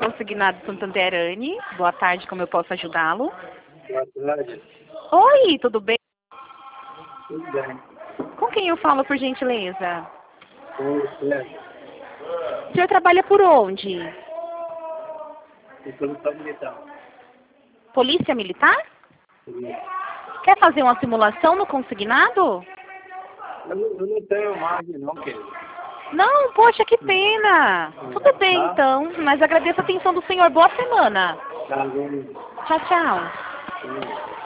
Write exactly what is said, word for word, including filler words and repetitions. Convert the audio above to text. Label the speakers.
Speaker 1: Consignado Santanderani. Boa tarde, como eu posso ajudá-lo?
Speaker 2: Boa tarde.
Speaker 1: Oi, tudo bem?
Speaker 2: Tudo bem.
Speaker 1: Com quem eu falo, por gentileza?
Speaker 2: Oi, Sérgio.
Speaker 1: O senhor trabalha por onde?
Speaker 2: Eu sou militar militar.
Speaker 1: Polícia Militar?
Speaker 2: Sim.
Speaker 1: Quer fazer uma simulação no consignado?
Speaker 2: Eu não, eu não tenho margem não, querido.
Speaker 1: Não, poxa, que pena. Tudo bem,
Speaker 2: Tá?
Speaker 1: então. Mas agradeço a atenção do senhor. Boa semana.
Speaker 2: Tá, vamos.
Speaker 1: Tchau, tchau.
Speaker 2: Sim.